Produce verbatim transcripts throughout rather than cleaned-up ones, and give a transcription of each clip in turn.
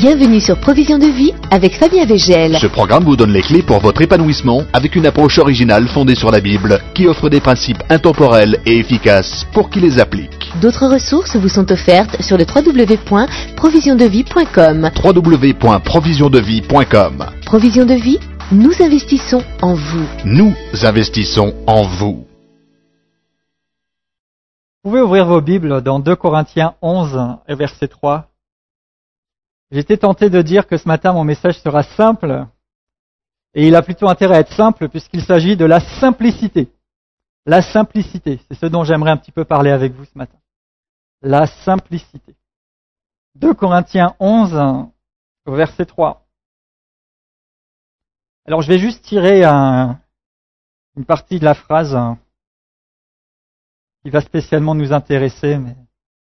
Bienvenue sur Provision de vie avec Fabien Végel. Ce programme vous donne les clés pour votre épanouissement avec une approche originale fondée sur la Bible qui offre des principes intemporels et efficaces pour qui les applique. D'autres ressources vous sont offertes sur le w w w point provision de vie point com. w w w point provision de vie point com. Provision de vie, nous investissons en vous. Nous investissons en vous. Vous pouvez ouvrir vos Bibles dans deux Corinthiens onze, verset trois. J'étais tenté de dire que ce matin, mon message sera simple, et il a plutôt intérêt à être simple puisqu'il s'agit de la simplicité. La simplicité, c'est ce dont j'aimerais un petit peu parler avec vous ce matin. La simplicité. deux Corinthiens onze, verset trois. Alors je vais juste tirer un, une partie de la phrase qui va spécialement nous intéresser, mais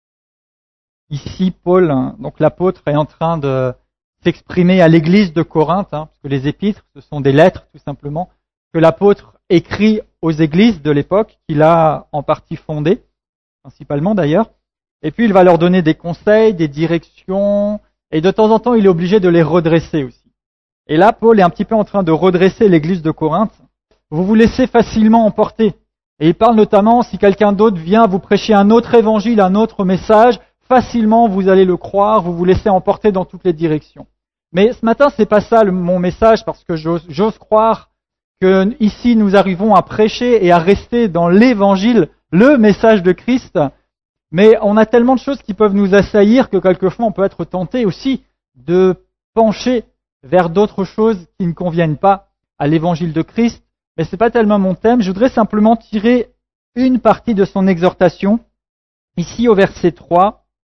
ici, Paul, donc l'apôtre, est en train de s'exprimer à l'église de Corinthe, hein, parce que les épîtres, ce sont des lettres, tout simplement, que l'apôtre écrit aux églises de l'époque, qu'il a en partie fondées, principalement d'ailleurs. Et puis, il va leur donner des conseils, des directions, et de temps en temps, il est obligé de les redresser aussi. Et là, Paul est un petit peu en train de redresser l'église de Corinthe. Vous vous laissez facilement emporter. Et il parle notamment, si quelqu'un d'autre vient vous prêcher un autre évangile, un autre message, facilement, vous allez le croire, vous vous laissez emporter dans toutes les directions. Mais ce matin, c'est pas ça le, mon message, parce que j'ose, j'ose croire que ici, nous arrivons à prêcher et à rester dans l'évangile, le message de Christ. Mais on a tellement de choses qui peuvent nous assaillir que quelquefois, on peut être tenté aussi de pencher vers d'autres choses qui ne conviennent pas à l'évangile de Christ. Mais c'est pas tellement mon thème. Je voudrais simplement tirer une partie de son exhortation. Ici, au verset trois.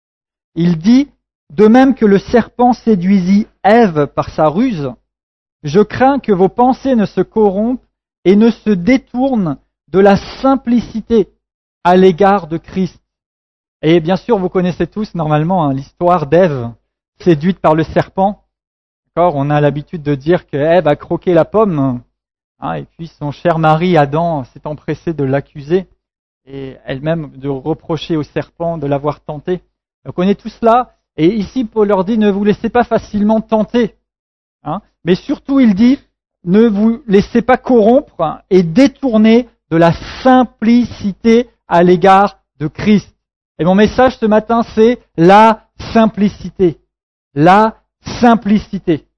Il dit, de même que le serpent séduisit Ève par sa ruse, je crains que vos pensées ne se corrompent et ne se détournent de la simplicité à l'égard de Christ. Et bien sûr, vous connaissez tous normalement hein, l'histoire d'Ève séduite par le serpent. D'accord, on a l'habitude de dire que Ève a croqué la pomme, hein, et puis son cher mari Adam s'est empressé de l'accuser et elle-même de reprocher au serpent de l'avoir tenté. On connaît tout cela, et ici Paul leur dit, ne vous laissez pas facilement tenter. Hein, mais surtout il dit, ne vous laissez pas corrompre et détourner de la simplicité à l'égard de Christ. Et mon message ce matin, c'est la simplicité. La simplicité.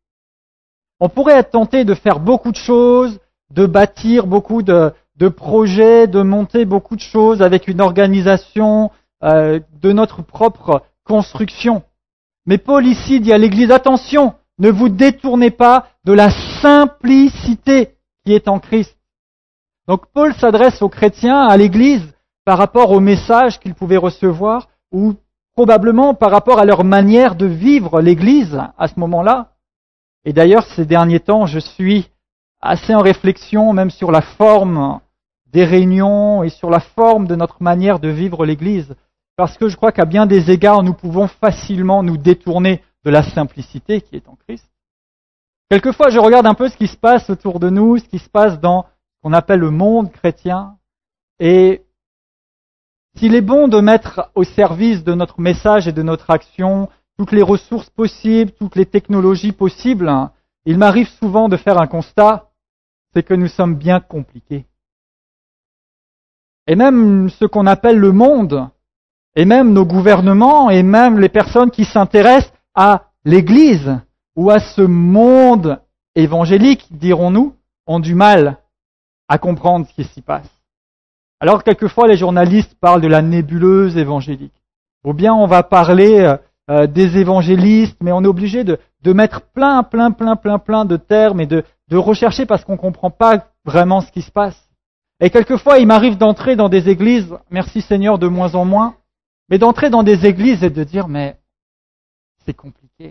On pourrait être tenté de faire beaucoup de choses, de bâtir beaucoup de, de projets, de monter beaucoup de choses avec une organisation, Euh, de notre propre construction. Mais Paul ici dit à l'Église, attention, ne vous détournez pas de la simplicité qui est en Christ. Donc Paul s'adresse aux chrétiens, à l'Église, par rapport au message qu'ils pouvaient recevoir, ou probablement par rapport à leur manière de vivre l'Église à ce moment-là. Et d'ailleurs, ces derniers temps, je suis assez en réflexion, même sur la forme des réunions et sur la forme de notre manière de vivre l'Église. Parce que je crois qu'à bien des égards, nous pouvons facilement nous détourner de la simplicité qui est en Christ. Quelquefois, je regarde un peu ce qui se passe autour de nous, ce qui se passe dans ce qu'on appelle le monde chrétien. Et s'il est bon de mettre au service de notre message et de notre action toutes les ressources possibles, toutes les technologies possibles, il m'arrive souvent de faire un constat, c'est que nous sommes bien compliqués. Et même ce qu'on appelle le monde, et même nos gouvernements, et même les personnes qui s'intéressent à l'Église, ou à ce monde évangélique, dirons-nous, ont du mal à comprendre ce qui s'y passe. Alors quelquefois les journalistes parlent de la nébuleuse évangélique. Ou bien on va parler euh, des évangélistes, mais on est obligé de, de mettre plein, plein, plein, plein, plein de termes et de, de rechercher parce qu'on ne comprend pas vraiment ce qui se passe. Et quelquefois il m'arrive d'entrer dans des églises, merci Seigneur de moins en moins, mais d'entrer dans des églises et de dire, mais c'est compliqué.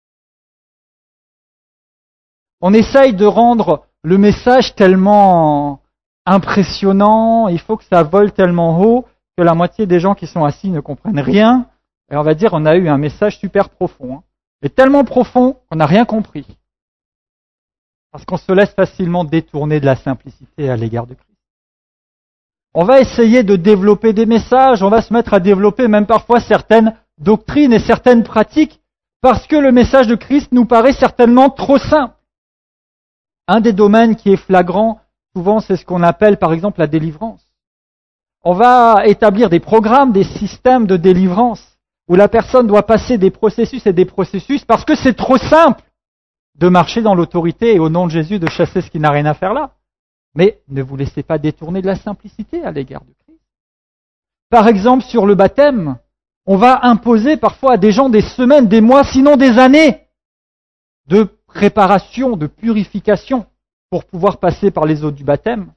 On essaye de rendre le message tellement impressionnant, il faut que ça vole tellement haut que la moitié des gens qui sont assis ne comprennent rien. Et on va dire, on a eu un message super profond. Hein, mais tellement profond qu'on n'a rien compris. Parce qu'on se laisse facilement détourner de la simplicité à l'égard de Christ. On va essayer de développer des messages, on va se mettre à développer même parfois certaines doctrines et certaines pratiques Parce que le message de Christ nous paraît certainement trop simple. Un des domaines qui est flagrant, souvent, c'est ce qu'on appelle par exemple la délivrance. On va établir des programmes, des systèmes de délivrance, où la personne doit passer des processus et des processus parce que c'est trop simple de marcher dans l'autorité et au nom de Jésus de chasser ce qui n'a rien à faire là. Mais ne vous laissez pas détourner de la simplicité à l'égard de Christ. Par exemple, sur le baptême, on va imposer parfois à des gens des semaines, des mois, sinon des années de préparation, de purification pour pouvoir passer par les eaux du baptême.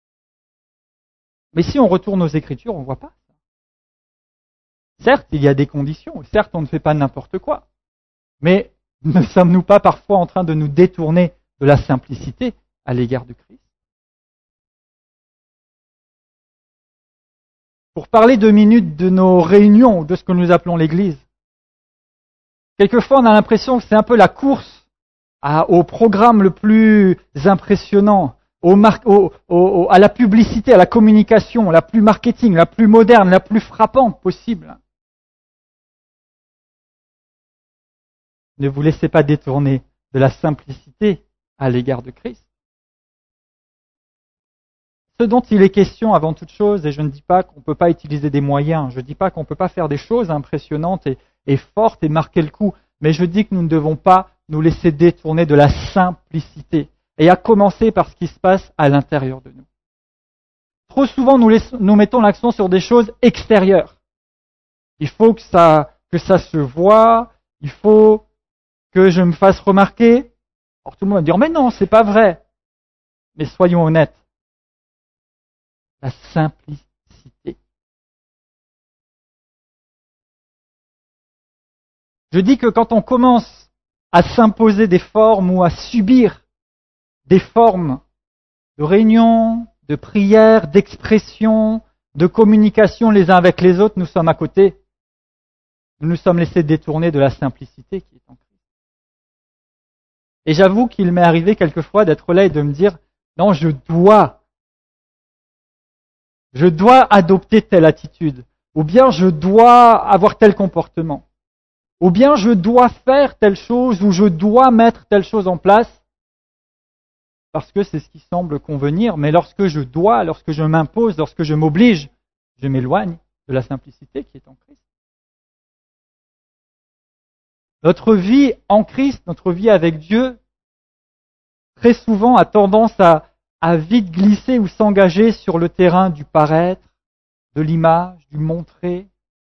Mais si on retourne aux Écritures, on ne voit pas ça. Certes, il y a des conditions, certes, on ne fait pas n'importe quoi, mais ne sommes-nous pas parfois en train de nous détourner de la simplicité à l'égard de Christ? Pour parler deux minutes de nos réunions, ou de ce que nous appelons l'Église, quelquefois on a l'impression que c'est un peu la course à, au programme le plus impressionnant, au mar- au, au, à la publicité, à la communication, la plus marketing, la plus moderne, la plus frappante possible. Ne vous laissez pas détourner de la simplicité à l'égard de Christ. Ce dont il est question avant toute chose, et je ne dis pas qu'on ne peut pas utiliser des moyens, je ne dis pas qu'on ne peut pas faire des choses impressionnantes et, et fortes et marquer le coup, mais je dis que nous ne devons pas nous laisser détourner de la simplicité, et à commencer par ce qui se passe à l'intérieur de nous. Trop souvent, nous, laissons, nous mettons l'accent sur des choses extérieures. Il faut que ça, que ça se voie, il faut que je me fasse remarquer. Alors tout le monde va dire, mais non, c'est pas vrai. Mais soyons honnêtes. La simplicité. Je dis que quand on commence à s'imposer des formes ou à subir des formes de réunion, de prière, d'expression, de communication les uns avec les autres, nous sommes à côté. Nous nous sommes laissés détourner de la simplicité qui est en Christ. Et j'avoue qu'il m'est arrivé quelquefois d'être là et de me dire, non, je dois, je dois adopter telle attitude, ou bien je dois avoir tel comportement, ou bien je dois faire telle chose, ou je dois mettre telle chose en place, parce que c'est ce qui semble convenir, mais lorsque je dois, lorsque je m'impose, lorsque je m'oblige, je m'éloigne de la simplicité qui est en Christ. Notre vie en Christ, notre vie avec Dieu, très souvent a tendance à, à vite glisser ou s'engager sur le terrain du paraître, de l'image, du montrer,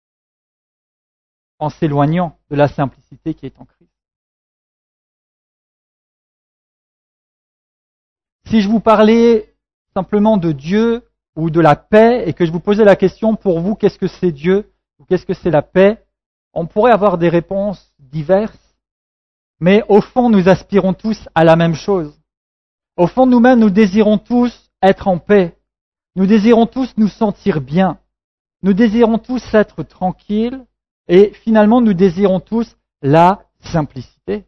en s'éloignant de la simplicité qui est en Christ. Si je vous parlais simplement de Dieu ou de la paix et que je vous posais la question pour vous, qu'est-ce que c'est Dieu ou qu'est-ce que c'est la paix, on pourrait avoir des réponses diverses, mais au fond, nous aspirons tous à la même chose. Au fond de nous-mêmes, nous désirons tous être en paix. Nous désirons tous nous sentir bien. Nous désirons tous être tranquilles et finalement, nous désirons tous la simplicité.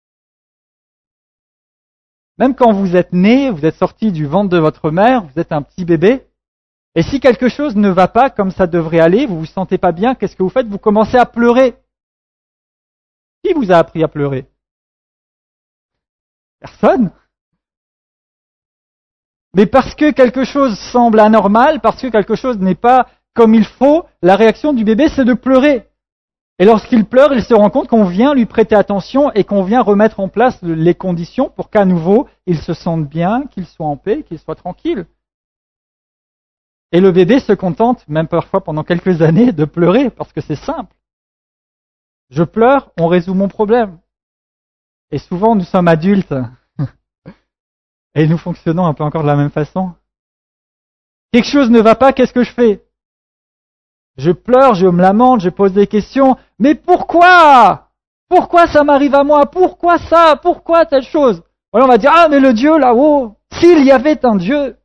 Même quand vous êtes né, vous êtes sorti du ventre de votre mère, vous êtes un petit bébé, et si quelque chose ne va pas comme ça devrait aller, vous vous sentez pas bien, qu'est-ce que vous faites? Vous commencez à pleurer. Qui vous a appris à pleurer? Personne. Mais parce que quelque chose semble anormal, parce que quelque chose n'est pas comme il faut, la réaction du bébé, c'est de pleurer. Et lorsqu'il pleure, il se rend compte qu'on vient lui prêter attention et qu'on vient remettre en place les conditions pour qu'à nouveau, il se sente bien, qu'il soit en paix, qu'il soit tranquille. Et le bébé se contente, même parfois pendant quelques années, de pleurer, parce que c'est simple. Je pleure, on résout mon problème. Et souvent, nous sommes adultes, et nous fonctionnons un peu encore de la même façon. Quelque chose ne va pas, qu'est-ce que je fais? Je pleure, je me lamente, je pose des questions. Mais pourquoi? Pourquoi ça m'arrive à moi? Pourquoi ça? Pourquoi telle chose? Alors on va dire, ah mais le Dieu là-haut, s'il y avait un Dieu.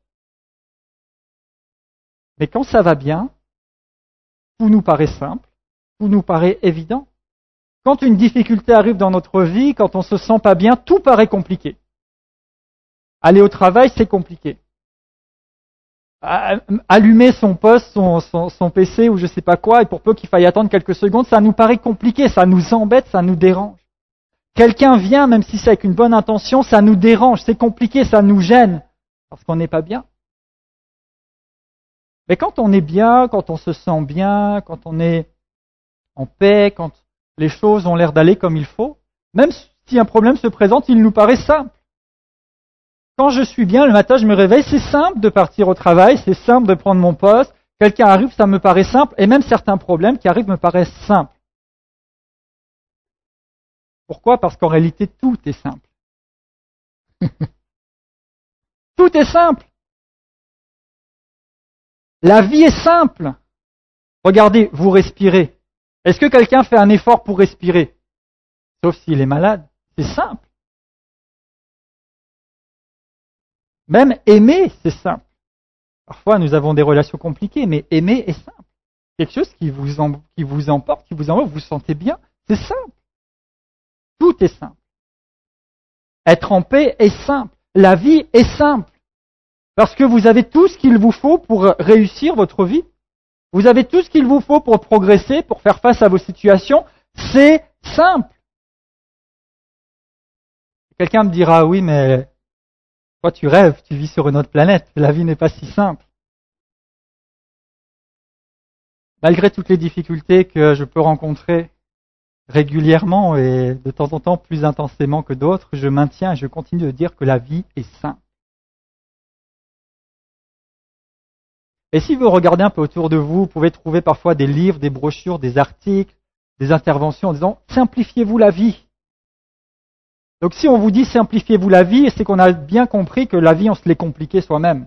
Mais quand ça va bien, tout nous paraît simple, tout nous paraît évident. Quand une difficulté arrive dans notre vie, quand on se sent pas bien, tout paraît compliqué. Aller au travail, c'est compliqué. allumer son poste, son, son, son P C ou je sais pas quoi, et pour peu qu'il faille attendre quelques secondes, ça nous paraît compliqué, ça nous embête, ça nous dérange. Quelqu'un vient, même si c'est avec une bonne intention, ça nous dérange, c'est compliqué, ça nous gêne, parce qu'on n'est pas bien. Mais quand on est bien, quand on se sent bien, quand on est en paix, quand les choses ont l'air d'aller comme il faut, même si un problème se présente, il nous paraît simple. Quand je suis bien, le matin, je me réveille, c'est simple de partir au travail, c'est simple de prendre mon poste. Quelqu'un arrive, ça me paraît simple, et même certains problèmes qui arrivent me paraissent simples. Pourquoi ? Parce qu'en réalité, tout est simple. Tout est simple. La vie est simple. Regardez, vous respirez. Est-ce que quelqu'un fait un effort pour respirer ? Sauf s'il est malade. C'est simple. Même aimer, c'est simple. Parfois, nous avons des relations compliquées, mais aimer est simple. Quelque chose qui vous, en, qui vous emporte, qui vous envoie, vous vous sentez bien, c'est simple. Tout est simple. Être en paix est simple. La vie est simple. Parce que vous avez tout ce qu'il vous faut pour réussir votre vie. Vous avez tout ce qu'il vous faut pour progresser, pour faire face à vos situations. C'est simple. Quelqu'un me dira, oui, mais toi tu rêves, tu vis sur une autre planète. La vie n'est pas si simple. Malgré toutes les difficultés que je peux rencontrer régulièrement et de temps en temps plus intensément que d'autres, je maintiens et je continue de dire que la vie est simple. Et si vous regardez un peu autour de vous, vous pouvez trouver parfois des livres, des brochures, des articles, des interventions en disant « simplifiez-vous la vie ». Donc si on vous dit « simplifiez-vous la vie », c'est qu'on a bien compris que la vie, on se l'est compliquée soi-même.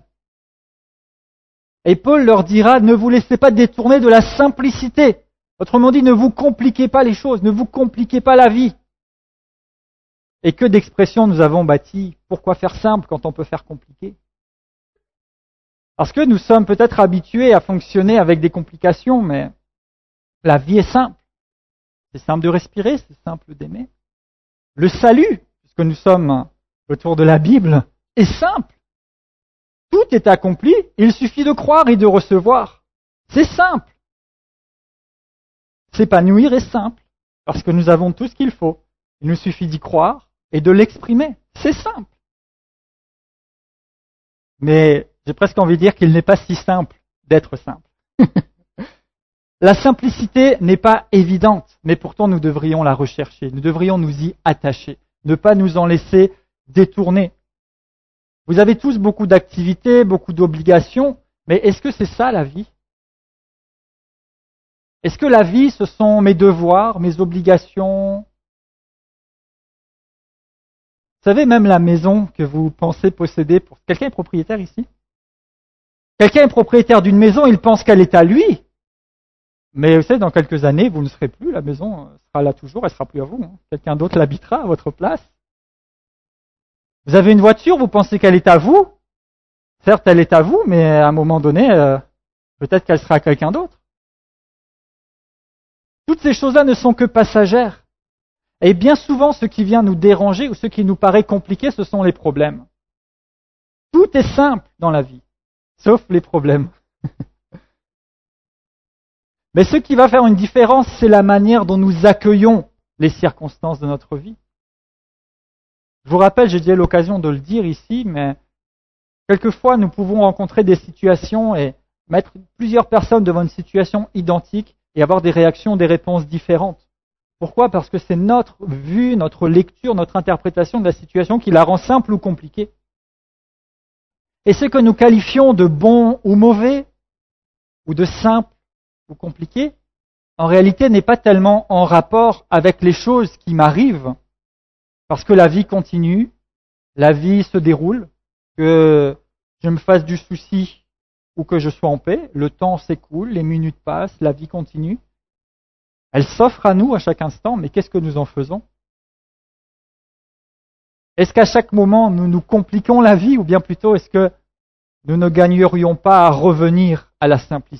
Et Paul leur dira « ne vous laissez pas détourner de la simplicité ». Autrement dit, ne vous compliquez pas les choses, ne vous compliquez pas la vie. Et que d'expressions nous avons bâties. Pourquoi faire simple quand on peut faire compliqué ? Parce que nous sommes peut-être habitués à fonctionner avec des complications, mais la vie est simple. C'est simple de respirer, c'est simple d'aimer. Le salut, puisque nous sommes autour de la Bible, est simple. Tout est accompli, il suffit de croire et de recevoir. C'est simple. S'épanouir est simple, parce que nous avons tout ce qu'il faut. Il nous suffit d'y croire et de l'exprimer. C'est simple. Mais j'ai presque envie de dire qu'il n'est pas si simple d'être simple. La simplicité n'est pas évidente, mais pourtant nous devrions la rechercher, nous devrions nous y attacher, ne pas nous en laisser détourner. Vous avez tous beaucoup d'activités, beaucoup d'obligations, mais est-ce que c'est ça la vie ? Est-ce que la vie, ce sont mes devoirs, mes obligations ? Vous savez, même la maison que vous pensez posséder, pour... quelqu'un est propriétaire ici ? Quelqu'un est propriétaire d'une maison, il pense qu'elle est à lui. Mais vous savez, dans quelques années, vous ne serez plus, la maison sera là toujours, elle sera plus à vous. Hein. Quelqu'un d'autre l'habitera à votre place. Vous avez une voiture, vous pensez qu'elle est à vous. Certes, elle est à vous, mais à un moment donné, euh, peut-être qu'elle sera à quelqu'un d'autre. Toutes ces choses-là ne sont que passagères. Et bien souvent, ce qui vient nous déranger ou ce qui nous paraît compliqué, ce sont les problèmes. Tout est simple dans la vie, sauf les problèmes. Mais ce qui va faire une différence, c'est la manière dont nous accueillons les circonstances de notre vie. Je vous rappelle, j'ai déjà eu l'occasion de le dire ici, mais quelquefois nous pouvons rencontrer des situations et mettre plusieurs personnes devant une situation identique et avoir des réactions, des réponses différentes. Pourquoi ? Parce que c'est notre vue, notre lecture, notre interprétation de la situation qui la rend simple ou compliquée. Et ce que nous qualifions de bon ou mauvais, ou de simple ou compliqué, en réalité n'est pas tellement en rapport avec les choses qui m'arrivent, parce que la vie continue, la vie se déroule, que je me fasse du souci ou que je sois en paix, le temps s'écoule, les minutes passent, la vie continue. Elle s'offre à nous à chaque instant, mais qu'est-ce que nous en faisons ? Est-ce qu'à chaque moment nous nous compliquons la vie, ou bien plutôt est-ce que nous ne gagnerions pas à revenir à la simplicité ?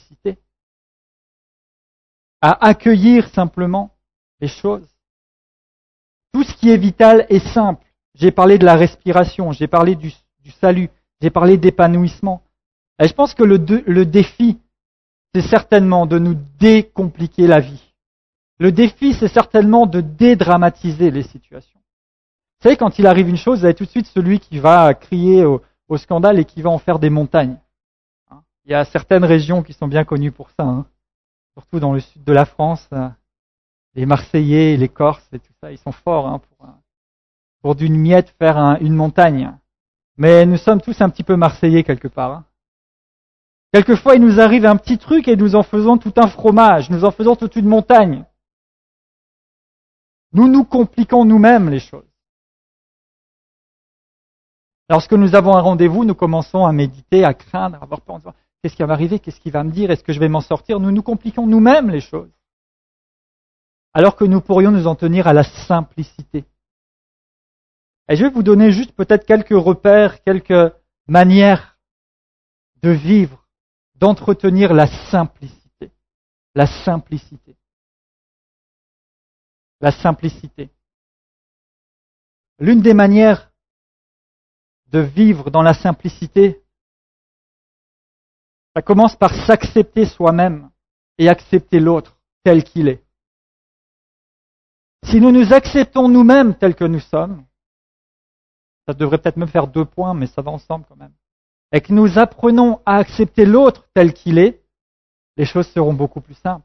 À accueillir simplement les choses. Tout ce qui est vital est simple. J'ai parlé de la respiration, j'ai parlé du, du salut, j'ai parlé d'épanouissement. Et je pense que le, de, le défi, c'est certainement de nous décompliquer la vie. Le défi, c'est certainement de dédramatiser les situations. Vous savez, quand il arrive une chose, vous avez tout de suite celui qui va crier au, au scandale et qui va en faire des montagnes. Il y a certaines régions qui sont bien connues pour ça, hein. Surtout dans le sud de la France, les Marseillais, les Corses et tout ça, ils sont forts hein, pour, pour d'une miette faire un, une montagne. Mais nous sommes tous un petit peu Marseillais quelque part. Hein. Quelquefois, il nous arrive un petit truc et nous en faisons tout un fromage, nous en faisons toute une montagne. Nous nous compliquons nous-mêmes les choses. Lorsque nous avons un rendez-vous, nous commençons à méditer, à craindre, à avoir peur en disant qu'est-ce qui va m'arriver, qu'est-ce qu'il va me dire, est-ce que je vais m'en sortir? Nous nous compliquons nous-mêmes les choses. Alors que nous pourrions nous en tenir à la simplicité. Et je vais vous donner juste peut-être quelques repères, quelques manières de vivre, d'entretenir la simplicité. La simplicité. La simplicité. L'une des manières de vivre dans la simplicité, ça commence par s'accepter soi-même et accepter l'autre tel qu'il est. Si nous nous acceptons nous-mêmes tels que nous sommes, ça devrait peut-être même faire deux points, mais ça va ensemble quand même, et que nous apprenons à accepter l'autre tel qu'il est, les choses seront beaucoup plus simples.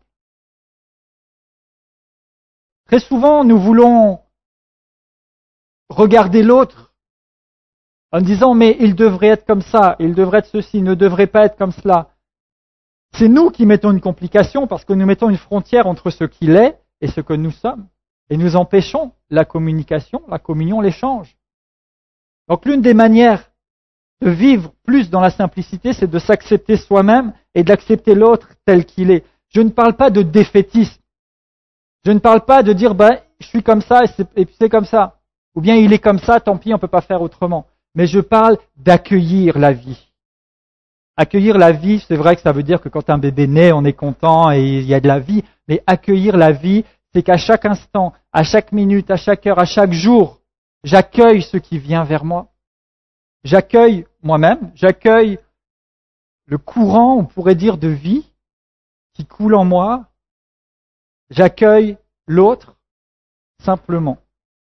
Très souvent, nous voulons regarder l'autre en disant « mais il devrait être comme ça, il devrait être ceci, il ne devrait pas être comme cela ». C'est nous qui mettons une complication parce que nous mettons une frontière entre ce qu'il est et ce que nous sommes. Et nous empêchons la communication, la communion, l'échange. Donc l'une des manières de vivre plus dans la simplicité, c'est de s'accepter soi-même et d'accepter l'autre tel qu'il est. Je ne parle pas de défaitisme. Je ne parle pas de dire bah, je suis comme ça et, c'est, et puis c'est comme ça. Ou bien il est comme ça, tant pis, on ne peut pas faire autrement. Mais je parle d'accueillir la vie. Accueillir la vie, c'est vrai que ça veut dire que quand un bébé naît, on est content et il y a de la vie. Mais accueillir la vie, c'est qu'à chaque instant, à chaque minute, à chaque heure, à chaque jour, j'accueille ce qui vient vers moi. J'accueille moi-même, j'accueille le courant, on pourrait dire, de vie qui coule en moi. J'accueille l'autre simplement.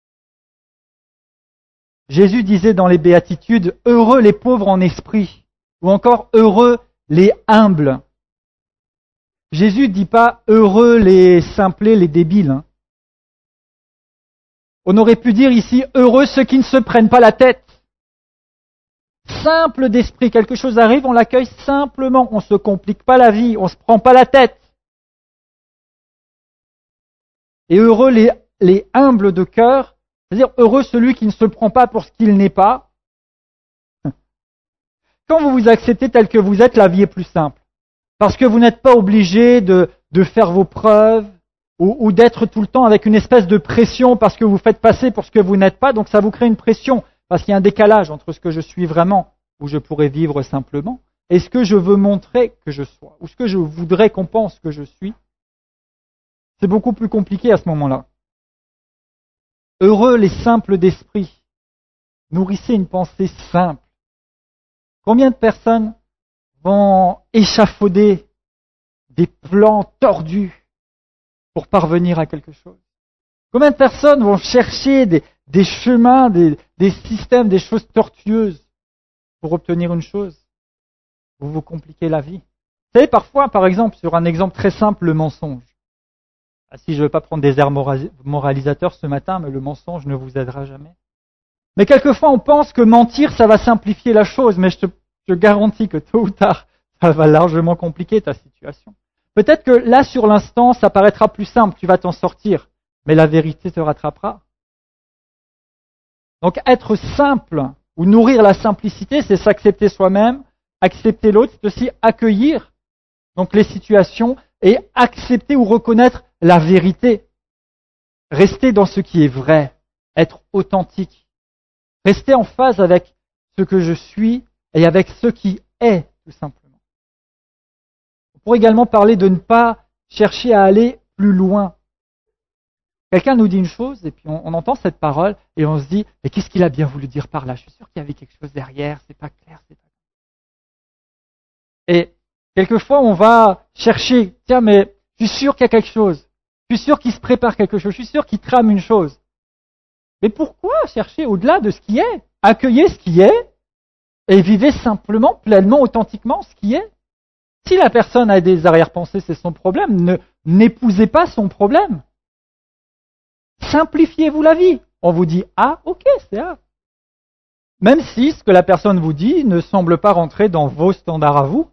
Jésus disait dans les Béatitudes, « Heureux les pauvres en esprit » ou encore « Heureux les humbles ». Jésus ne dit pas « Heureux les simplés, les débiles hein. ». On aurait pu dire ici « Heureux ceux qui ne se prennent pas la tête ». Simple d'esprit, quelque chose arrive, on l'accueille simplement, on ne se complique pas la vie, on ne se prend pas la tête. Et heureux les, les humbles de cœur, c'est-à-dire heureux celui qui ne se prend pas pour ce qu'il n'est pas. Quand vous vous acceptez tel que vous êtes, la vie est plus simple. Parce que vous n'êtes pas obligé de, de faire vos preuves ou, ou d'être tout le temps avec une espèce de pression parce que vous faites passer pour ce que vous n'êtes pas, donc ça vous crée une pression. Parce qu'il y a un décalage entre ce que je suis vraiment, où je pourrais vivre simplement, et ce que je veux montrer que je sois, ou ce que je voudrais qu'on pense que je suis. C'est beaucoup plus compliqué à ce moment-là. Heureux les simples d'esprit. Nourrissez une pensée simple. Combien de personnes vont échafauder des plans tordus pour parvenir à quelque chose? Combien de personnes vont chercher des, des chemins, des, des systèmes, des choses tortueuses pour obtenir une chose? Vous vous compliquez la vie. Vous savez, parfois, par exemple, sur un exemple très simple, le mensonge. Ah, si je ne veux pas prendre des airs moralisateurs ce matin, mais le mensonge ne vous aidera jamais. Mais quelquefois, on pense que mentir, ça va simplifier la chose, mais je te je garantis que tôt ou tard, ça va largement compliquer ta situation. Peut-être que là, sur l'instant, ça paraîtra plus simple, tu vas t'en sortir, mais la vérité te rattrapera. Donc, être simple ou nourrir la simplicité, c'est s'accepter soi-même, accepter l'autre, c'est aussi accueillir donc les situations et accepter ou reconnaître la vérité. Rester dans ce qui est vrai, être authentique. Rester en phase avec ce que je suis et avec ce qui est, tout simplement. On pourrait également parler de ne pas chercher à aller plus loin. Quelqu'un nous dit une chose et puis on, on entend cette parole et on se dit « mais qu'est-ce qu'il a bien voulu dire par là ?» Je suis sûr qu'il y avait quelque chose derrière, c'est pas clair, c'est pas Et quelquefois, on va chercher, tiens, mais je suis sûr qu'il y a quelque chose. Je suis sûr qu'il se prépare quelque chose. Je suis sûr qu'il trame une chose. Mais pourquoi chercher au-delà de ce qui est? Accueillez ce qui est et vivez simplement, pleinement, authentiquement ce qui est. Si la personne a des arrière-pensées, c'est son problème. Ne, n'épousez pas son problème. Simplifiez-vous la vie. On vous dit A, ok, c'est A. Même si ce que la personne vous dit ne semble pas rentrer dans vos standards à vous.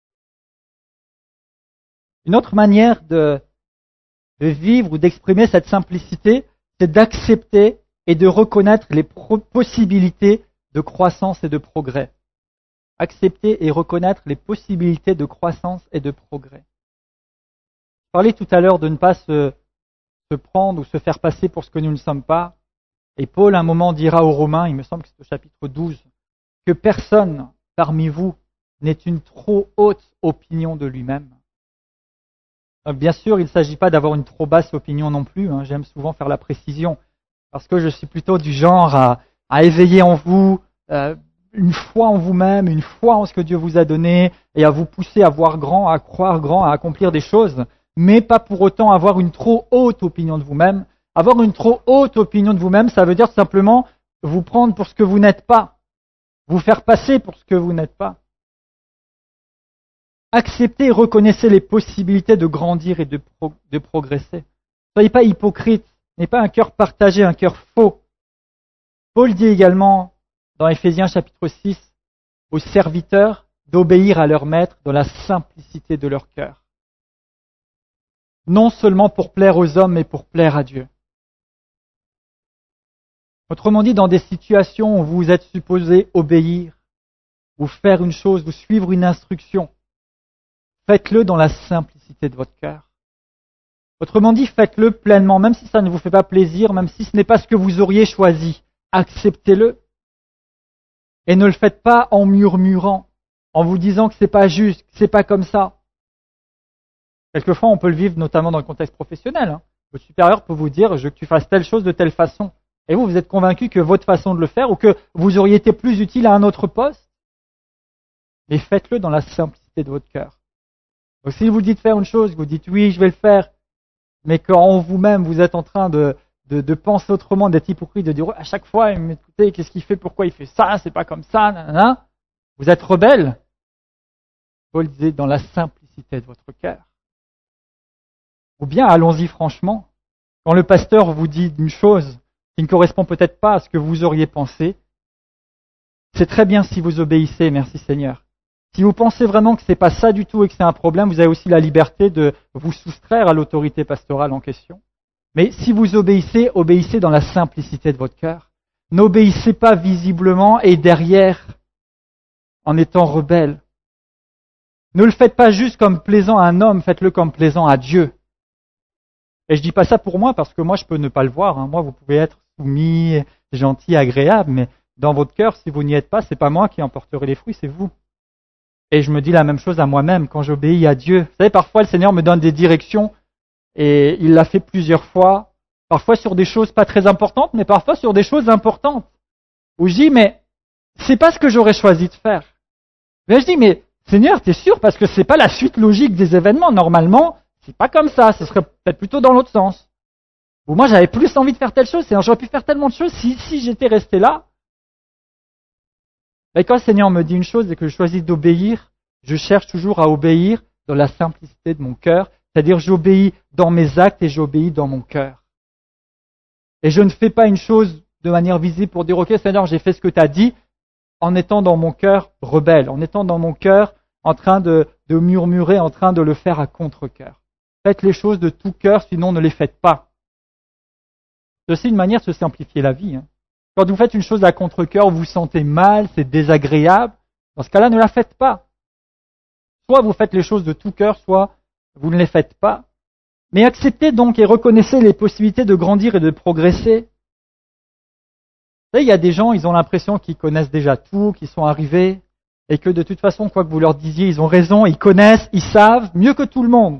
Une autre manière de, de vivre ou d'exprimer cette simplicité, c'est d'accepter et de reconnaître les pro- possibilités de croissance et de progrès. Accepter et reconnaître les possibilités de croissance et de progrès. Je parlais tout à l'heure de ne pas se, se prendre ou se faire passer pour ce que nous ne sommes pas. Et Paul, à un moment, dira aux Romains, il me semble que c'est au chapitre douze, que personne parmi vous n'ait une trop haute opinion de lui-même. Bien sûr, il ne s'agit pas d'avoir une trop basse opinion non plus. Hein. J'aime souvent faire la précision, parce que je suis plutôt du genre à, à éveiller en vous euh, une foi en vous-même, une foi en ce que Dieu vous a donné, et à vous pousser à voir grand, à croire grand, à accomplir des choses, mais pas pour autant avoir une trop haute opinion de vous-même. Avoir une trop haute opinion de vous-même, ça veut dire simplement vous prendre pour ce que vous n'êtes pas, vous faire passer pour ce que vous n'êtes pas. Acceptez et reconnaissez les possibilités de grandir et de, pro- de progresser. Soyez pas hypocrite, n'ayez pas un cœur partagé, un cœur faux. Paul dit également dans Éphésiens chapitre six aux serviteurs d'obéir à leur maître dans la simplicité de leur cœur. Non seulement pour plaire aux hommes, mais pour plaire à Dieu. Autrement dit, dans des situations où vous êtes supposé obéir, ou faire une chose, ou suivre une instruction, faites-le dans la simplicité de votre cœur. Autrement dit, faites-le pleinement, même si ça ne vous fait pas plaisir, même si ce n'est pas ce que vous auriez choisi. Acceptez-le. Et ne le faites pas en murmurant, en vous disant que c'est pas juste, que c'est pas comme ça. Quelquefois, on peut le vivre, notamment dans le contexte professionnel. Hein. Votre supérieur peut vous dire, je veux que tu fasses telle chose de telle façon. Et vous, vous êtes convaincu que votre façon de le faire, ou que vous auriez été plus utile à un autre poste. Mais faites-le dans la simplicité de votre cœur. Donc, si vous dites faire une chose, vous dites oui, je vais le faire, mais qu'en vous-même, vous êtes en train de, de, de penser autrement, d'être hypocrite, de dire à chaque fois, écoutez, qu'est-ce qu'il fait, pourquoi il fait ça, c'est pas comme ça, nanana. Vous êtes rebelle. Paul disait dans la simplicité de votre cœur. Ou bien, allons-y franchement, quand le pasteur vous dit une chose qui ne correspond peut-être pas à ce que vous auriez pensé, c'est très bien si vous obéissez, merci Seigneur. Si vous pensez vraiment que c'est pas ça du tout et que c'est un problème, vous avez aussi la liberté de vous soustraire à l'autorité pastorale en question. Mais si vous obéissez, obéissez dans la simplicité de votre cœur. N'obéissez pas visiblement et derrière en étant rebelle. Ne le faites pas juste comme plaisant à un homme, faites-le comme plaisant à Dieu. Et je dis pas ça pour moi parce que moi je peux ne pas le voir. Hein. Moi, vous pouvez être soumis, gentil, agréable, mais dans votre cœur, si vous n'y êtes pas, c'est pas moi qui en porterai les fruits, c'est vous. Et je me dis la même chose à moi-même quand j'obéis à Dieu. Vous savez, parfois le Seigneur me donne des directions et il l'a fait plusieurs fois, parfois sur des choses pas très importantes, mais parfois sur des choses importantes. Où je dis, mais c'est pas ce que j'aurais choisi de faire. Mais je dis, mais Seigneur, t'es sûr? Parce que c'est pas la suite logique des événements. Normalement, c'est pas comme ça. Ce serait peut-être plutôt dans l'autre sens. Ou moi, j'avais plus envie de faire telle chose. Seigneur, j'aurais pu faire tellement de choses si, si j'étais resté là. Et quand le Seigneur me dit une chose et que je choisis d'obéir, je cherche toujours à obéir dans la simplicité de mon cœur. C'est-à-dire, j'obéis dans mes actes et j'obéis dans mon cœur. Et je ne fais pas une chose de manière visible pour dire, ok, Seigneur, j'ai fait ce que tu as dit, en étant dans mon cœur rebelle, en étant dans mon cœur en train de, de murmurer, en train de le faire à contre-cœur. Faites les choses de tout cœur, sinon ne les faites pas. C'est aussi une manière de se simplifier la vie. Hein. Quand vous faites une chose à contre-cœur, vous vous sentez mal, c'est désagréable, dans ce cas-là, ne la faites pas. Soit vous faites les choses de tout cœur, soit vous ne les faites pas. Mais acceptez donc et reconnaissez les possibilités de grandir et de progresser. Vous savez, il y a des gens, ils ont l'impression qu'ils connaissent déjà tout, qu'ils sont arrivés, et que de toute façon, quoi que vous leur disiez, ils ont raison, ils connaissent, ils savent, mieux que tout le monde.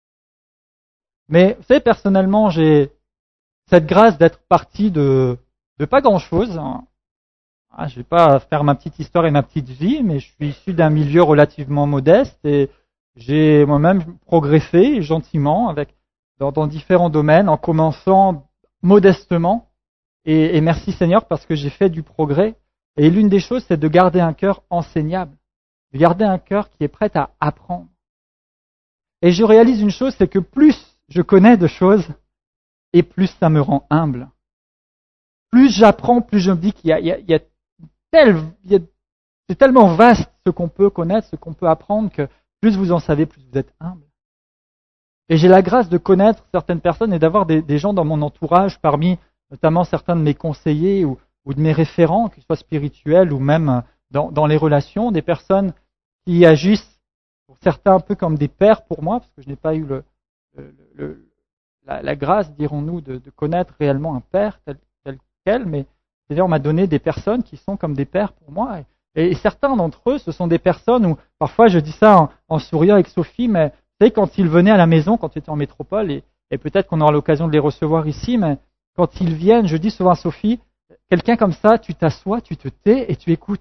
Mais vous savez, personnellement, j'ai cette grâce d'être parti de, de pas grand-chose, hein, Ah, je ne vais pas faire ma petite histoire et ma petite vie, mais je suis issu d'un milieu relativement modeste et j'ai moi-même progressé gentiment avec, dans, dans différents domaines, en commençant modestement. Et, et merci Seigneur parce que j'ai fait du progrès. Et l'une des choses, c'est de garder un cœur enseignable, de garder un cœur qui est prêt à apprendre. Et je réalise une chose, c'est que plus je connais de choses, et plus ça me rend humble. Plus j'apprends, plus je me dis qu'il y a, il y a, il y a tel, il y a, c'est tellement vaste ce qu'on peut connaître, ce qu'on peut apprendre, que plus vous en savez, plus vous êtes humble. Et j'ai la grâce de connaître certaines personnes et d'avoir des, des gens dans mon entourage, parmi notamment certains de mes conseillers ou, ou de mes référents, qu'ils soient spirituels ou même dans, dans les relations, des personnes qui agissent pour certains un peu comme des pères pour moi, parce que je n'ai pas eu le, le, le, la, la grâce, dirons-nous, de, de connaître réellement un père tel, tel quel, mais c'est-à-dire on m'a donné des personnes qui sont comme des pères pour moi. Et, et certains d'entre eux, ce sont des personnes où, parfois je dis ça en, en souriant avec Sophie, mais vous savez, quand ils venaient à la maison, quand ils étaient en métropole, et, et peut-être qu'on aura l'occasion de les recevoir ici, mais quand ils viennent, je dis souvent à Sophie, quelqu'un comme ça, tu t'assois, tu te tais et tu écoutes.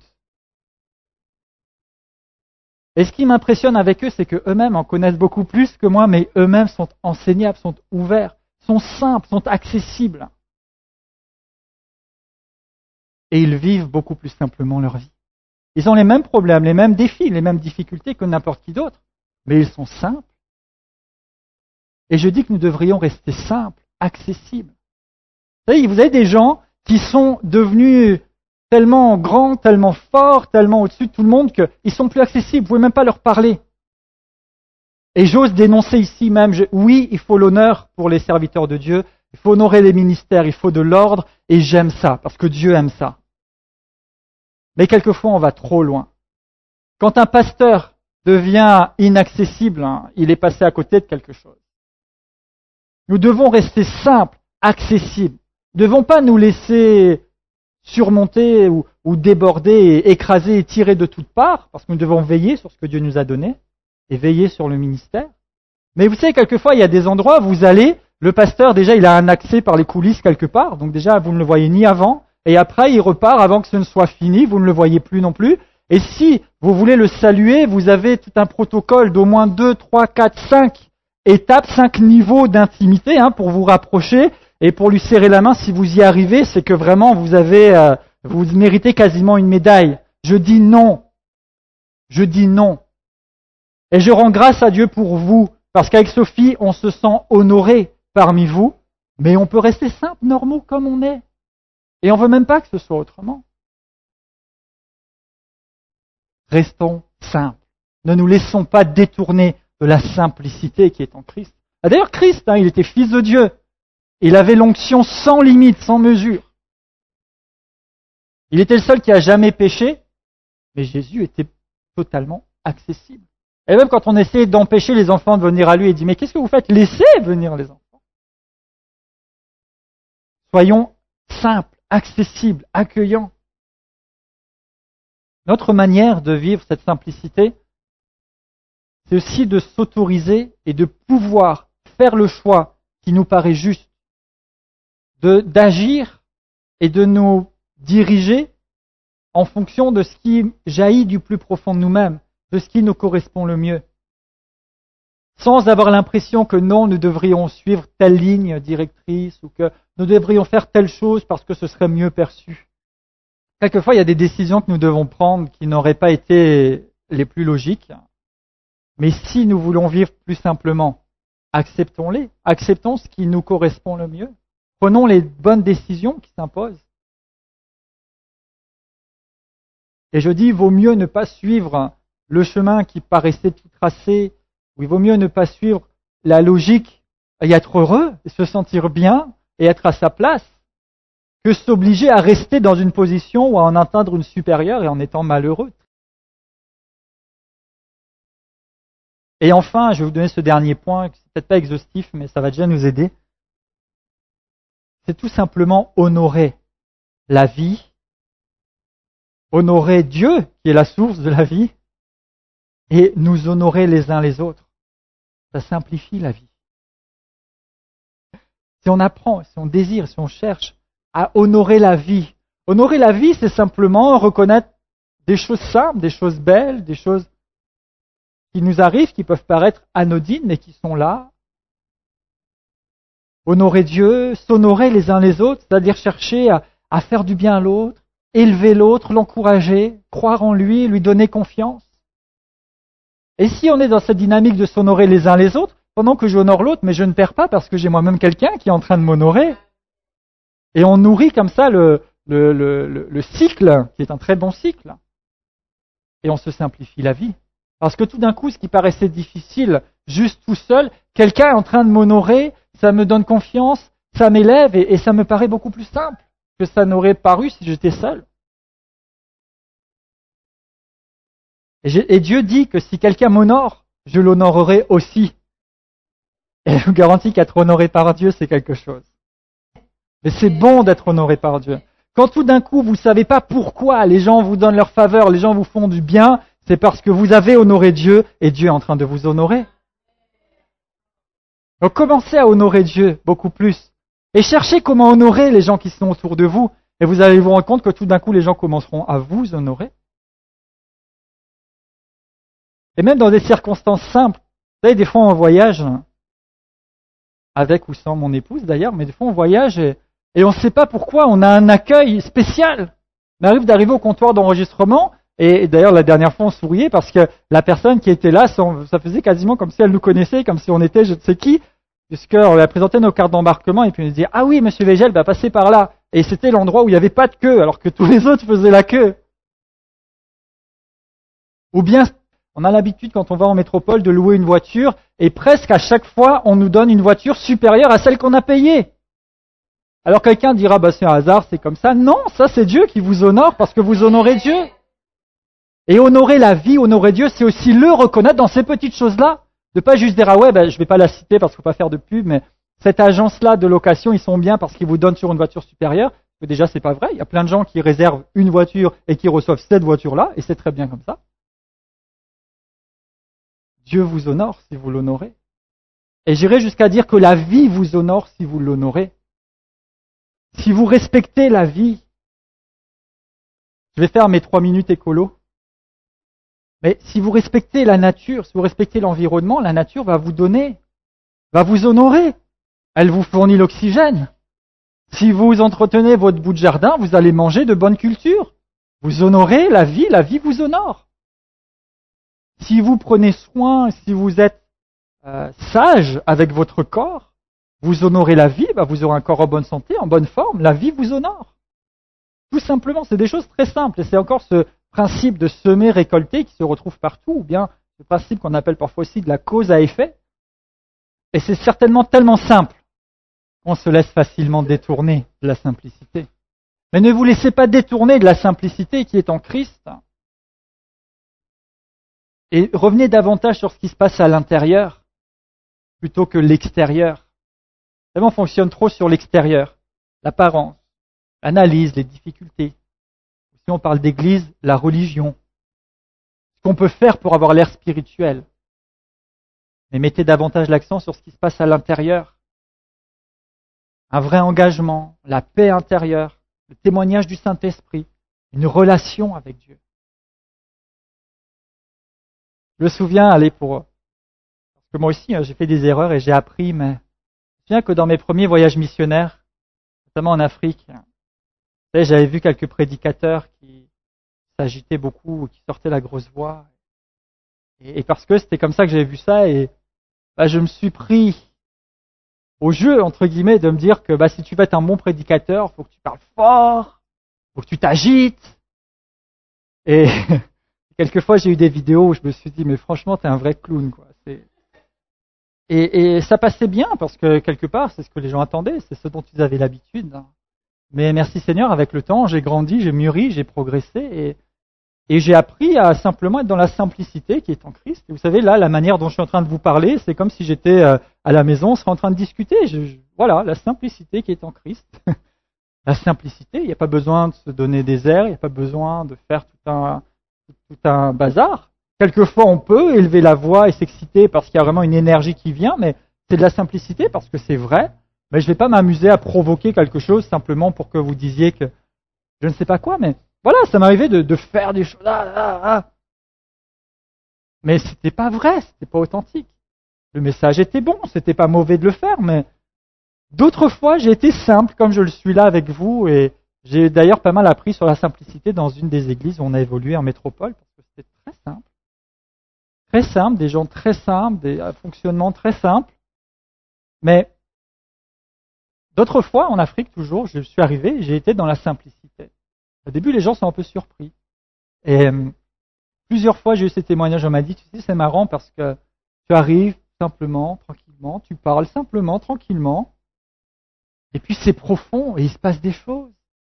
Et ce qui m'impressionne avec eux, c'est qu'eux-mêmes en connaissent beaucoup plus que moi, mais eux-mêmes sont enseignables, sont ouverts, sont simples, sont accessibles. Et ils vivent beaucoup plus simplement leur vie. Ils ont les mêmes problèmes, les mêmes défis, les mêmes difficultés que n'importe qui d'autre, mais ils sont simples. Et je dis que nous devrions rester simples, accessibles. Vous savez, vous avez des gens qui sont devenus tellement grands, tellement forts, tellement au-dessus de tout le monde qu'ils sont plus accessibles, vous ne pouvez même pas leur parler. Et j'ose dénoncer ici même, je, oui, il faut l'honneur pour les serviteurs de Dieu, il faut honorer les ministères, il faut de l'ordre, et j'aime ça, parce que Dieu aime ça. Mais quelquefois, on va trop loin. Quand un pasteur devient inaccessible, hein, il est passé à côté de quelque chose. Nous devons rester simples, accessibles. Nous ne devons pas nous laisser surmonter ou, ou déborder, et écraser et tirer de toutes parts, parce que nous devons veiller sur ce que Dieu nous a donné, et veiller sur le ministère. Mais vous savez, quelquefois, il y a des endroits où vous allez, le pasteur, déjà, il a un accès par les coulisses quelque part, donc déjà, vous ne le voyez ni avant, et après, il repart avant que ce ne soit fini, vous ne le voyez plus non plus. Et si vous voulez le saluer, vous avez tout un protocole d'au moins deux, trois, quatre, cinq étapes, cinq niveaux d'intimité hein, pour vous rapprocher et pour lui serrer la main. Si vous y arrivez, c'est que vraiment vous avez, euh, vous méritez quasiment une médaille. Je dis non. Je dis non. Et je rends grâce à Dieu pour vous, parce qu'avec Sophie, on se sent honoré parmi vous, mais on peut rester simple, normaux comme on est. Et on ne veut même pas que ce soit autrement. Restons simples. Ne nous laissons pas détourner de la simplicité qui est en Christ. Ah, d'ailleurs, Christ, hein, il était fils de Dieu. Il avait l'onction sans limite, sans mesure. Il était le seul qui a jamais péché, mais Jésus était totalement accessible. Et même quand on essayait d'empêcher les enfants de venir à lui, il dit, mais qu'est-ce que vous faites? Laissez venir les enfants. Soyons simples, accessibles, accueillants. Notre manière de vivre cette simplicité, c'est aussi de s'autoriser et de pouvoir faire le choix qui nous paraît juste, de, d'agir et de nous diriger en fonction de ce qui jaillit du plus profond de nous-mêmes, de ce qui nous correspond le mieux. Sans avoir l'impression que non, nous devrions suivre telle ligne directrice ou que nous devrions faire telle chose parce que ce serait mieux perçu. Quelquefois, il y a des décisions que nous devons prendre qui n'auraient pas été les plus logiques. Mais si nous voulons vivre plus simplement, acceptons-les. Acceptons ce qui nous correspond le mieux. Prenons les bonnes décisions qui s'imposent. Et je dis, il vaut mieux ne pas suivre le chemin qui paraissait tout tracé, ou il vaut mieux ne pas suivre la logique et être heureux, et se sentir bien et être à sa place, que s'obliger à rester dans une position ou à en atteindre une supérieure et en étant malheureux. Et enfin, je vais vous donner ce dernier point, qui n'est peut-être pas exhaustif, mais ça va déjà nous aider. C'est tout simplement honorer la vie, honorer Dieu, qui est la source de la vie, et nous honorer les uns les autres. Ça simplifie la vie. Si on apprend, si on désire, si on cherche à honorer la vie, Honorer la vie, c'est simplement reconnaître des choses simples, des choses belles, des choses qui nous arrivent, qui peuvent paraître anodines, mais qui sont là. Honorer Dieu, s'honorer les uns les autres, c'est-à-dire chercher à, à faire du bien à l'autre, élever l'autre, l'encourager, croire en lui, lui donner confiance. Et si on est dans cette dynamique de s'honorer les uns les autres, pendant que j'honore l'autre, mais je ne perds pas parce que j'ai moi-même quelqu'un qui est en train de m'honorer. Et on nourrit comme ça le, le, le, le, le cycle, qui est un très bon cycle. Et on se simplifie la vie. Parce que tout d'un coup, ce qui paraissait difficile, juste tout seul, quelqu'un est en train de m'honorer, ça me donne confiance, ça m'élève, et, et ça me paraît beaucoup plus simple que ça n'aurait paru si j'étais seul. Et, et Dieu dit que si quelqu'un m'honore, je l'honorerai aussi. Et je vous garantis qu'être honoré par Dieu, c'est quelque chose. Mais c'est bon d'être honoré par Dieu. Quand tout d'un coup, vous ne savez pas pourquoi les gens vous donnent leur faveur, les gens vous font du bien, c'est parce que vous avez honoré Dieu et Dieu est en train de vous honorer. Donc commencez à honorer Dieu beaucoup plus. Et cherchez comment honorer les gens qui sont autour de vous. Et vous allez vous rendre compte que tout d'un coup, les gens commenceront à vous honorer. Et même dans des circonstances simples. Vous savez, des fois on voyage, avec ou sans mon épouse d'ailleurs, mais des fois on voyage et, et on ne sait pas pourquoi on a un accueil spécial. On arrive d'arriver au comptoir d'enregistrement, et d'ailleurs la dernière fois on souriait parce que la personne qui était là, ça faisait quasiment comme si elle nous connaissait, comme si on était je ne sais qui, puisqu'on lui a présenté nos cartes d'embarquement et puis on nous dit « Ah oui, monsieur Végel, bah passez par là ». Et c'était l'endroit où il n'y avait pas de queue, alors que tous les autres faisaient la queue. Ou bien, on a l'habitude quand on va en métropole de louer une voiture et presque à chaque fois on nous donne une voiture supérieure à celle qu'on a payée. Alors quelqu'un dira bah c'est un hasard, c'est comme ça. Non, ça c'est Dieu qui vous honore parce que vous honorez Dieu. Et honorer la vie, honorer Dieu, c'est aussi le reconnaître dans ces petites choses-là. De pas juste dire ah ouais, ben, je vais pas la citer parce qu'il faut pas faire de pub, mais cette agence-là de location, ils sont bien parce qu'ils vous donnent sur une voiture supérieure. Mais déjà c'est pas vrai. Il y a plein de gens qui réservent une voiture et qui reçoivent cette voiture-là, et c'est très bien comme ça. Dieu vous honore si vous l'honorez. Et j'irai jusqu'à dire que la vie vous honore si vous l'honorez. Si vous respectez la vie. Je vais faire mes trois minutes écolo. Mais si vous respectez la nature, si vous respectez l'environnement, la nature va vous donner, va vous honorer. Elle vous fournit l'oxygène. Si vous entretenez votre bout de jardin, vous allez manger de bonne culture. Vous honorez la vie, la vie vous honore. Si vous prenez soin, si vous êtes euh, sage avec votre corps, vous honorez la vie, bah vous aurez un corps en bonne santé, en bonne forme, la vie vous honore. Tout simplement, c'est des choses très simples. Et c'est encore ce principe de semer, récolter qui se retrouve partout, ou bien ce principe qu'on appelle parfois aussi de la cause à effet. Et c'est certainement tellement simple qu'on se laisse facilement détourner de la simplicité. Mais ne vous laissez pas détourner de la simplicité qui est en Christ. Et revenez davantage sur ce qui se passe à l'intérieur plutôt que l'extérieur. On fonctionne trop sur l'extérieur, l'apparence, l'analyse, les difficultés. Si on parle d'église, la religion. Ce qu'on peut faire pour avoir l'air spirituel. Mais mettez davantage l'accent sur ce qui se passe à l'intérieur. Un vrai engagement, la paix intérieure, le témoignage du Saint-Esprit, une relation avec Dieu. Je me souviens, allez, pour... Parce que moi aussi, j'ai fait des erreurs et j'ai appris, mais... Je me souviens que dans mes premiers voyages missionnaires, notamment en Afrique, j'avais vu quelques prédicateurs qui s'agitaient beaucoup, qui sortaient la grosse voix. Et parce que c'était comme ça que j'avais vu ça, et bah, je me suis pris au jeu, entre guillemets, de me dire que bah, si tu veux être un bon prédicateur, il faut que tu parles fort, il faut que tu t'agites. Et... Quelquefois, j'ai eu des vidéos où je me suis dit, mais franchement, t'es un vrai clown, quoi. C'est... Et, et ça passait bien, parce que quelque part, c'est ce que les gens attendaient, c'est ce dont ils avaient l'habitude. Mais merci Seigneur, avec le temps, j'ai grandi, j'ai mûri, j'ai progressé, et, et j'ai appris à simplement être dans la simplicité qui est en Christ. Et vous savez, là, la manière dont je suis en train de vous parler, c'est comme si j'étais à la maison, on serait en train de discuter. Je, je, voilà, la simplicité qui est en Christ. La simplicité, il n'y a pas besoin de se donner des airs, il n'y a pas besoin de faire tout un... tout un bazar. Quelquefois, on peut élever la voix et s'exciter parce qu'il y a vraiment une énergie qui vient, mais c'est de la simplicité parce que c'est vrai. Mais je ne vais pas m'amuser à provoquer quelque chose simplement pour que vous disiez que je ne sais pas quoi, mais voilà, ça m'arrivait de, de faire des choses. Ah, ah, ah. Mais c'était pas vrai, c'était pas authentique. Le message était bon, c'était pas mauvais de le faire, mais d'autres fois, j'ai été simple, comme je le suis là avec vous, et j'ai d'ailleurs pas mal appris sur la simplicité dans une des églises où on a évolué en métropole, parce que c'était très simple. Très simple, des gens très simples, des fonctionnements très simples. Mais d'autres fois, en Afrique toujours, je suis arrivé, j'ai été dans la simplicité. Au début, les gens sont un peu surpris. Et euh, plusieurs fois, j'ai eu ces témoignages, on m'a dit, tu sais, c'est marrant parce que tu arrives simplement, tranquillement, tu parles simplement, tranquillement, et puis c'est profond et il se passe des choses.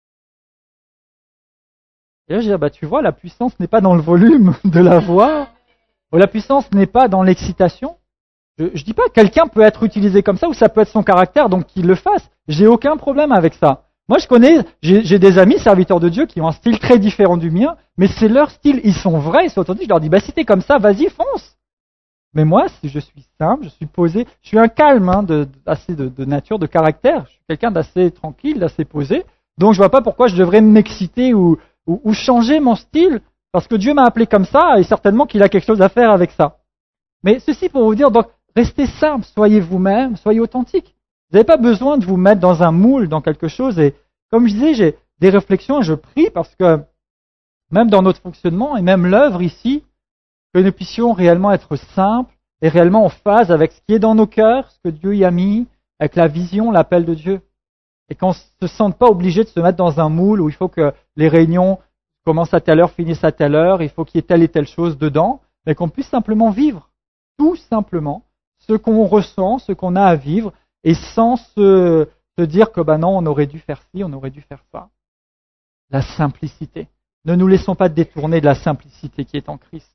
Et là, je dis, bah, tu vois, la puissance n'est pas dans le volume de la voix, ou la puissance n'est pas dans l'excitation. Je ne dis pas que quelqu'un peut être utilisé comme ça, ou ça peut être son caractère, donc qu'il le fasse. J'ai aucun problème avec ça. Moi, je connais, j'ai, j'ai des amis serviteurs de Dieu qui ont un style très différent du mien, mais c'est leur style, ils sont vrais, ils sont authentiques. Je leur dis, bah, si t'es comme ça, vas-y, fonce. Mais moi, si je suis simple, je suis posé, je suis un calme, hein, de, assez de, de nature, de caractère. Je suis quelqu'un d'assez tranquille, d'assez posé. Donc, je vois pas pourquoi je devrais m'exciter ou, ou, ou changer mon style, parce que Dieu m'a appelé comme ça, et certainement qu'il a quelque chose à faire avec ça. Mais ceci pour vous dire, donc, restez simple, soyez vous-même, soyez authentique. Vous n'avez pas besoin de vous mettre dans un moule, dans quelque chose. Et comme je disais, j'ai des réflexions et je prie parce que même dans notre fonctionnement et même l'œuvre ici, que nous puissions réellement être simples et réellement en phase avec ce qui est dans nos cœurs, ce que Dieu y a mis, avec la vision, l'appel de Dieu. Et qu'on ne se sente pas obligé de se mettre dans un moule où il faut que les réunions commencent à telle heure, finissent à telle heure, il faut qu'il y ait telle et telle chose dedans, mais qu'on puisse simplement vivre, tout simplement, ce qu'on ressent, ce qu'on a à vivre, et sans se, se dire que ben non, on aurait dû faire ci, on aurait dû faire ça. La simplicité. Ne nous laissons pas détourner de la simplicité qui est en Christ.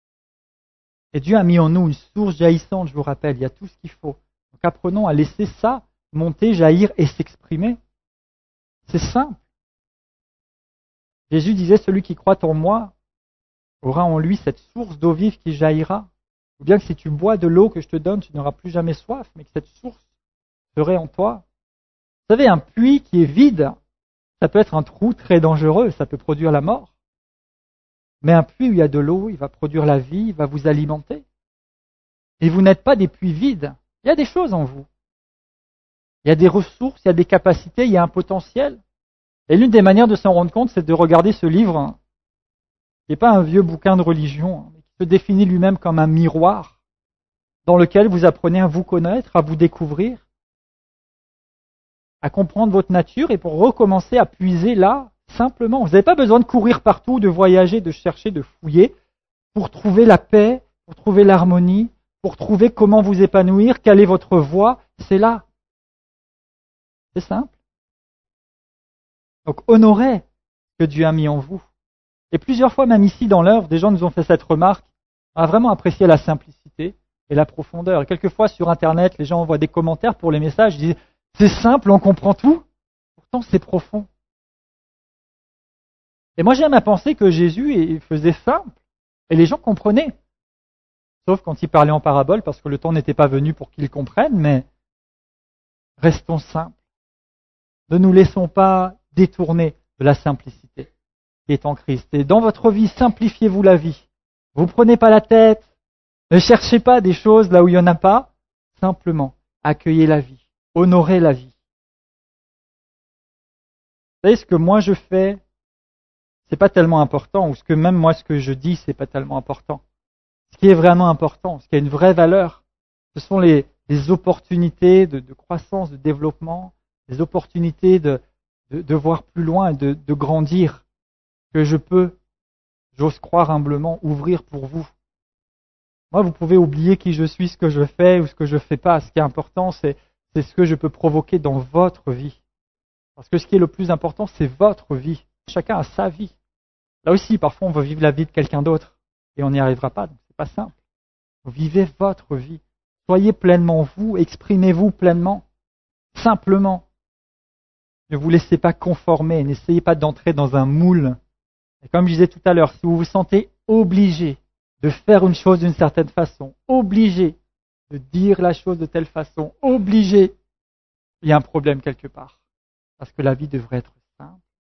Et Dieu a mis en nous une source jaillissante, je vous rappelle, il y a tout ce qu'il faut. Donc apprenons à laisser ça monter, jaillir et s'exprimer. C'est simple. Jésus disait, celui qui croit en moi aura en lui cette source d'eau vive qui jaillira. Ou bien que si tu bois de l'eau que je te donne, tu n'auras plus jamais soif, mais que cette source serait en toi. Vous savez, un puits qui est vide, ça peut être un trou très dangereux, ça peut produire la mort. Mais un puits où il y a de l'eau, il va produire la vie, il va vous alimenter. Et vous n'êtes pas des puits vides. Il y a des choses en vous. Il y a des ressources, il y a des capacités, il y a un potentiel. Et l'une des manières de s'en rendre compte, c'est de regarder ce livre, qui n'est pas un vieux bouquin de religion, mais qui se définit lui-même comme un miroir, dans lequel vous apprenez à vous connaître, à vous découvrir, à comprendre votre nature et pour recommencer à puiser là, simplement. Vous n'avez pas besoin de courir partout, de voyager, de chercher, de fouiller, pour trouver la paix, pour trouver l'harmonie, pour trouver comment vous épanouir, quelle est votre voie, c'est là. C'est simple. Donc honorez ce que Dieu a mis en vous. Et plusieurs fois, même ici dans l'œuvre, des gens nous ont fait cette remarque. On a vraiment apprécié la simplicité et la profondeur. Et quelquefois sur Internet, les gens envoient des commentaires pour les messages, ils disent « c'est simple, on comprend tout ». Pourtant, c'est profond. Et moi, j'aime à penser que Jésus faisait simple et les gens comprenaient. Sauf quand il parlait en parabole, parce que le temps n'était pas venu pour qu'ils comprennent, mais restons simples. Ne nous laissons pas détourner de la simplicité qui est en Christ. Et dans votre vie, simplifiez-vous la vie. Vous prenez pas la tête, ne cherchez pas des choses là où il n'y en a pas. Simplement, accueillez la vie, honorez la vie. Vous savez, ce que moi je fais, c'est pas tellement important, ou ce que même moi ce que je dis, c'est pas tellement important. Ce qui est vraiment important, ce qui a une vraie valeur, ce sont les, les opportunités de, de croissance, de développement, les opportunités de, de, de voir plus loin et de, de grandir, que je peux, j'ose croire humblement, ouvrir pour vous. Moi, vous pouvez oublier qui je suis, ce que je fais ou ce que je fais pas. Ce qui est important, c'est, c'est ce que je peux provoquer dans votre vie. Parce que ce qui est le plus important, c'est votre vie. Chacun a sa vie. Là aussi, parfois, on veut vivre la vie de quelqu'un d'autre et on n'y arrivera pas, donc c'est pas simple. Vous vivez votre vie. Soyez pleinement vous, exprimez-vous pleinement, simplement. Ne vous laissez pas conformer, n'essayez pas d'entrer dans un moule. Et comme je disais tout à l'heure, si vous vous sentez obligé de faire une chose d'une certaine façon, obligé de dire la chose de telle façon, obligé, il y a un problème quelque part. Parce que la vie devrait être simple,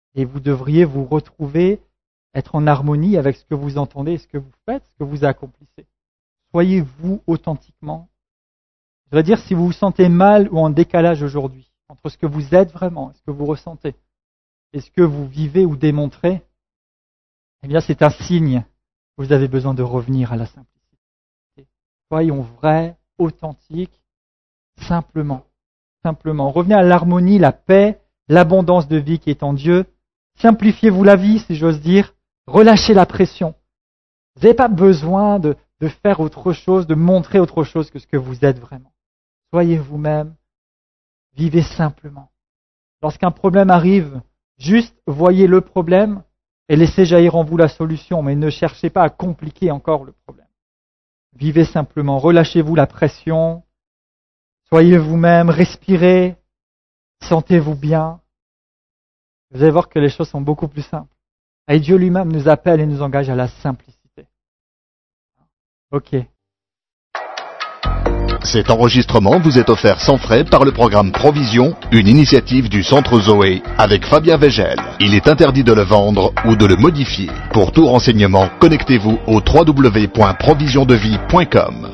Et vous devriez vous retrouver, être en harmonie avec ce que vous entendez, ce que vous faites, ce que vous accomplissez. Soyez vous authentiquement. Je veux dire, si vous vous sentez mal ou en décalage aujourd'hui, entre ce que vous êtes vraiment, ce que vous ressentez, et ce que vous vivez ou démontrez, eh bien c'est un signe que vous avez besoin de revenir à la simplicité. Soyons vrais, authentiques, simplement. Simplement. Revenez à l'harmonie, la paix, l'abondance de vie qui est en Dieu. Simplifiez-vous la vie, si j'ose dire. Relâchez la pression. Vous n'avez pas besoin de, de faire autre chose, de montrer autre chose que ce que vous êtes vraiment. Soyez vous-même. Vivez simplement. Lorsqu'un problème arrive, juste voyez le problème et laissez jaillir en vous la solution, mais ne cherchez pas à compliquer encore le problème. Vivez simplement. Relâchez-vous la pression. Soyez vous-même, respirez, sentez-vous bien. Vous allez voir que les choses sont beaucoup plus simples. Et Dieu lui-même nous appelle et nous engage à la simplicité. Ok. Cet enregistrement vous est offert sans frais par le programme Provision, une initiative du Centre Zoé avec Fabien Végel. Il est interdit de le vendre ou de le modifier. Pour tout renseignement, connectez-vous au w w w point provision de vie point com.